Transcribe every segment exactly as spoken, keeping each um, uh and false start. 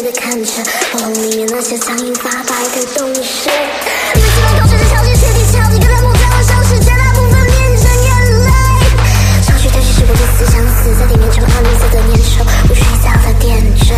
地看着瞳孔里面那些苍蝇发白的东西。你们希望靠着这条街切地敲几个人木在我手指，绝大部分变成眼泪。少许特许是我的思想死在地面，充满绿色的粘稠，不睡觉的点缀。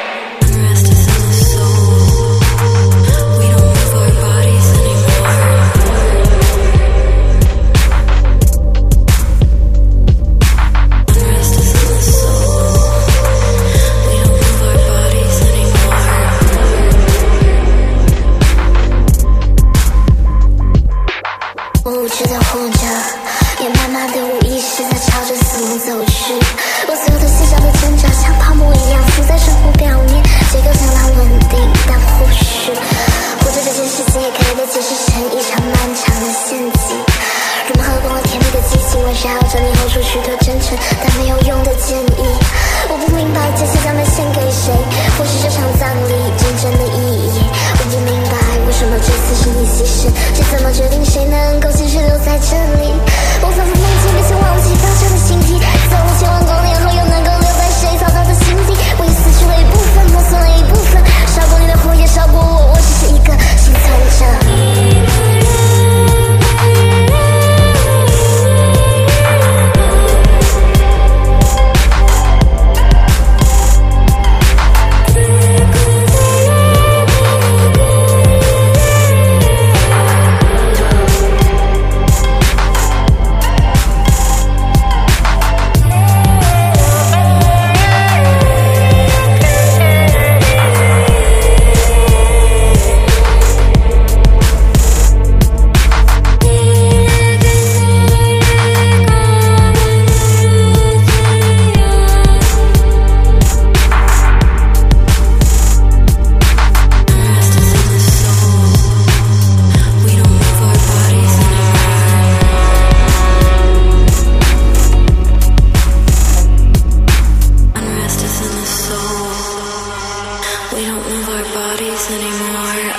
无知的活着，也慢慢的无意识的朝着死亡走去。我所有的思想的挣扎像泡沫一样浮在生活表面，结构相当稳定，但或许活着这件事情也可以被解释成一场漫长的陷阱。人们喝光了甜蜜的激情，为啥要整理后出许多真诚但没有用的建议？我不明白这些将被献给谁，或是这场葬礼真正的意义。我不明白为什么这次是你牺牲，是怎么决定谁能够继续留在这里？我反复梦见并且忘记当下的形体，走了千万公里后又能够留在谁嘈杂的心底？我也死去了一部分，磨损了一部分，烧过你的火也烧过我，我只是一个幸存者。We don't move our bodies anymore.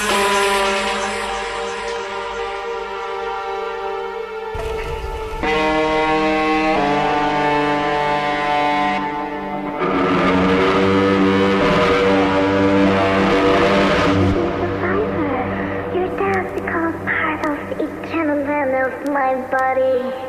Your dance becomes part of the eternal land of my body.